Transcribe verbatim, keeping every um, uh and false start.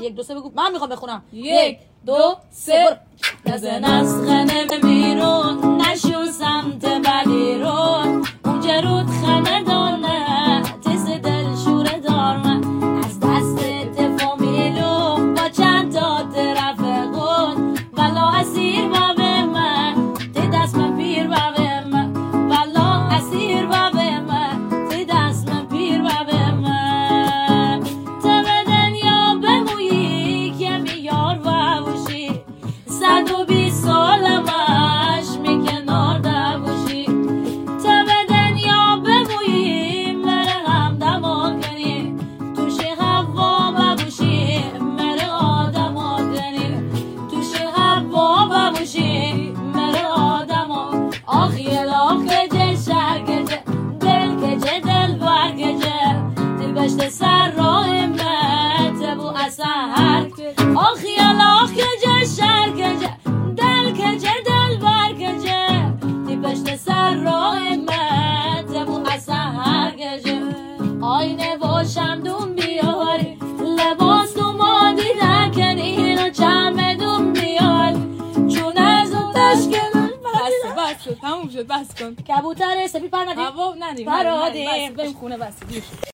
یک دو سه بگو. من میخوام بخونم. یک دو سه. نزن از خانه بیرون نشو سمت بلیرون اونجا رود خانه دانه تیز دل شوره دارمه از دست تفامیلو با چند تا رفقون والا اسیر بابه من تی دست من پیر بابه من والا اسیر بابه من تی دست من پیر بابه من تا به دنیا بمویی که میار و بوشی صد و بیست سالمش می کنار دبوشی تا به دنیا بمویی مره هم دما کنی توش هوا ببوشی مره آدما کنی توش هوا ببوشی مره آدما آخی لاخ گجه شهر گجه دل گجه دل بر گجه دل بشت سر راه مت بو اصلا هر آخی لاخ گجه شهر گجه دل گجه دل بر گجه دل بشت سر راه مت بو اصلا هر گجه آینه و شمدون بیاری لباس تو ما دیدن کنین و چمدون بیاری چون از اون تشکل بس بس تموم شد بس کن کبوتر سپی پر ندیم هوا ندیم برادیم. بس بریم خونه بس دیر شد